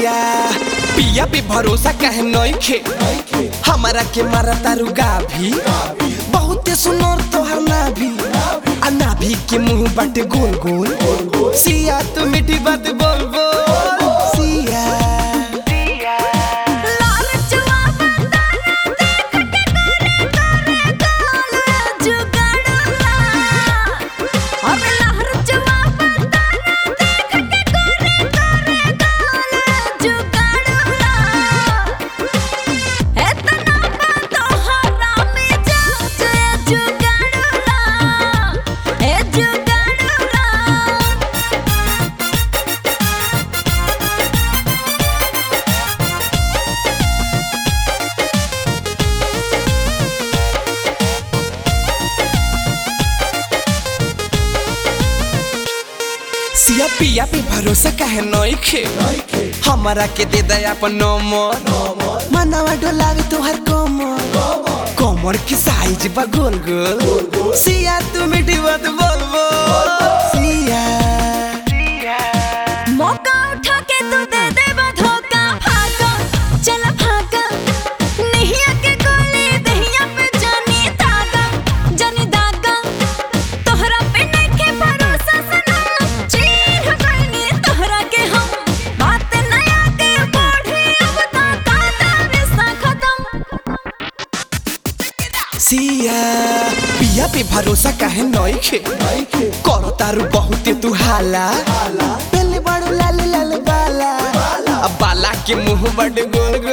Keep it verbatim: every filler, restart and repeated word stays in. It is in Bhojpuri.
सिया पिया पे भरोसा कहे नइखे हमारा के मारा तारू गाभी बहुते सुनर तोहर नाभी आ नाभी के मुंह बाटे गोल गोल सिया तू मीठी बात बोल बोल सिया सिया पिया पे भरोसा कहे नइखे हमारा के दे दे अपन नंबर मनवा डोलावे तोहर कमर कमर की साइज बा गोल गोल सिया तू मीठी बात बोल बोल सिया मौका उठा के तू दे दे धोखा भागा चल भागा नहीं आके गोली दहिया पे जानी दागा जानी दागा तोहरा पे नइखे भरोसा सनम चीर गइनी तोहरा के हम बात नया के बढ़ी अब ता काटा रिश्ता खत्म सिया पिया पे भरोसा कहे नइखे करो तारू बहुते तू हाला पहले बड़ो लाल लाल बाला अब बाला के मुंह बड़ गोल गोल